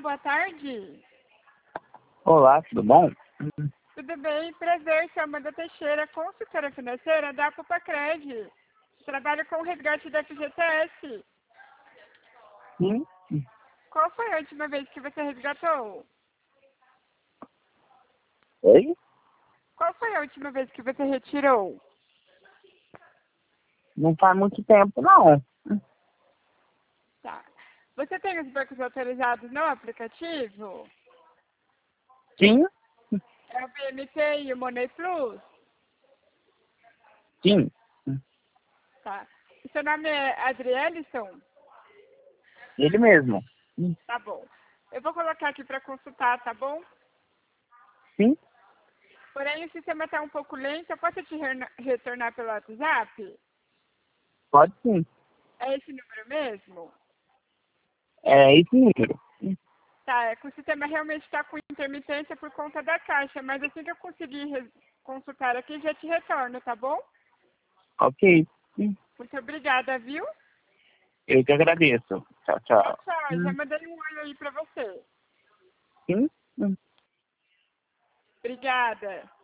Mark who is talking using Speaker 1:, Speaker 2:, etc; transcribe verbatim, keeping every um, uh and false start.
Speaker 1: boa tarde.
Speaker 2: Olá, tudo bom?
Speaker 1: Tudo bem? Prazer, sou Amanda Teixeira, consultora financeira da Apupacred. Trabalho com o resgate da F G T S.
Speaker 2: Sim.
Speaker 1: Qual foi a última vez que você resgatou?
Speaker 2: Oi?
Speaker 1: Qual foi a última vez que você retirou?
Speaker 2: Não faz muito tempo, não.
Speaker 1: Tá. Você tem os bancos autorizados no aplicativo?
Speaker 2: Sim?
Speaker 1: É o B M T e o Money Plus?
Speaker 2: Sim.
Speaker 1: Tá. E seu nome é Adrielson?
Speaker 2: Ele mesmo.
Speaker 1: Tá bom. Eu vou colocar aqui para consultar, tá bom?
Speaker 2: Sim?
Speaker 1: Porém, o sistema está um pouco lento. Eu posso te re- retornar pelo WhatsApp?
Speaker 2: Pode sim.
Speaker 1: É esse número mesmo?
Speaker 2: É esse número.
Speaker 1: Tá, é que o sistema realmente está com intermitência por conta da caixa, mas assim que eu conseguir re- consultar aqui, já te retorno, tá bom?
Speaker 2: Ok.
Speaker 1: Muito obrigada, viu?
Speaker 2: Eu que agradeço. Tchau,
Speaker 1: Tchau,
Speaker 2: tchau.
Speaker 1: tchau. Já mandei um oi aí pra você.
Speaker 2: Sim?
Speaker 1: Obrigada.